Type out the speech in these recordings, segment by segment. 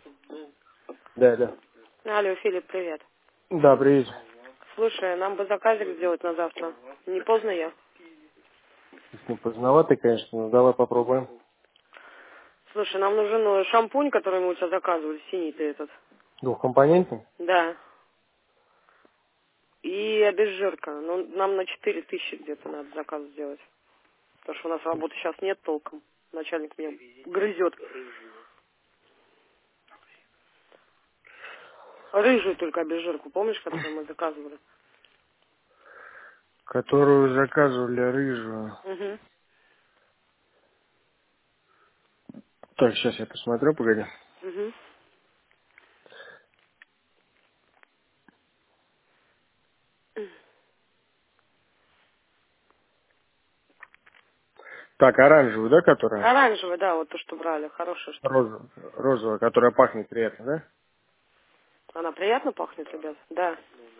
Да, да. Алло, Филипп, привет. Да, привет. Слушай, нам бы заказик сделать на завтра. Не поздно я? Не поздновато, конечно, но давай попробуем. Слушай, нам нужен шампунь, который мы у тебя заказывали, синий ты этот. Двухкомпонентный? Да. И обезжирка. Ну, нам на 4000 где-то надо заказ сделать. Потому что у нас работы сейчас нет толком. Начальник меня грызет. Рыжую только обезжирку, помнишь, которую мы заказывали? Которую заказывали рыжую. Угу. Так, сейчас я посмотрю, погоди. Угу. Так, оранжевую, да, которая? Оранжевая, да, вот то, что брали. Хорошая штука. Розовая, которая пахнет приятно, да? Она приятно пахнет, ребят? Да.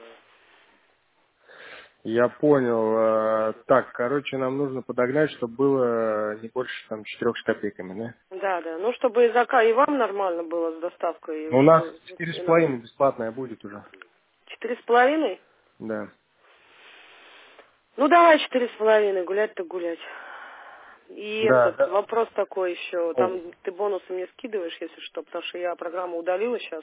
Я понял. Так, короче, нам нужно подогнать, чтобы было не больше там 4 с копейками, да? Да, да. Ну, чтобы и заказ, и вам нормально было с доставкой, Ну, у нас и нам. 4,5 бесплатная будет уже. 4,5? Да. Ну, давай 4,5, гулять-то гулять. И Да, этот да. вопрос такой еще. О, Там ты бонусы мне скидываешь, если что, потому что я программу удалила сейчас.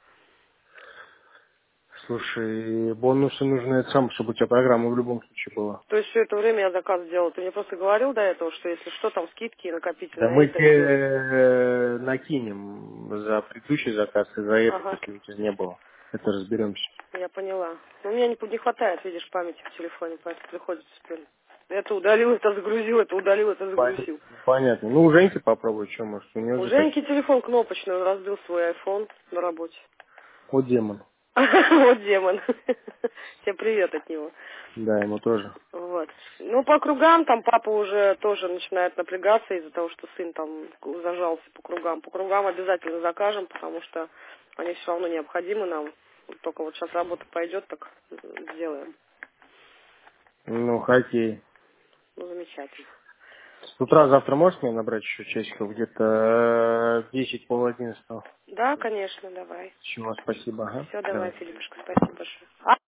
слушай, бонусы нужны, это сам, чтобы у тебя программа в любом случае была. То есть все это время я заказ делал. Ты мне просто говорил до этого, что если что, там скидки Да накопительные, мы это все. тебе накинем за предыдущий заказ и за этот, Ага, если у тебя не было. Это разберемся. я поняла. Но у меня не хватает, видишь, памяти в телефоне, поэтому приходится теперь. Это удалил, это загрузил, это удалил, это загрузил. Понятно. Ну, у Женьки попробуй, что может, у него У же Женьки такие. телефон кнопочный, он разбил свой iPhone на работе. Вот демон. Вот демон. Тебе привет от него. Да, ему тоже. Вот. Ну, по кругам там папа уже тоже начинает напрягаться из-за того, что сын там зажался по кругам. По кругам обязательно закажем, потому что они все равно необходимы нам. Только вот сейчас работа пойдет, так сделаем. Ну, хоккей. Ну, замечательно. С утра завтра можешь мне набрать еще часиков? Где-то 10, пол-11. Да, конечно, давай. Чего, спасибо, ага. Все, давай, Давай. Филиппушка, спасибо большое.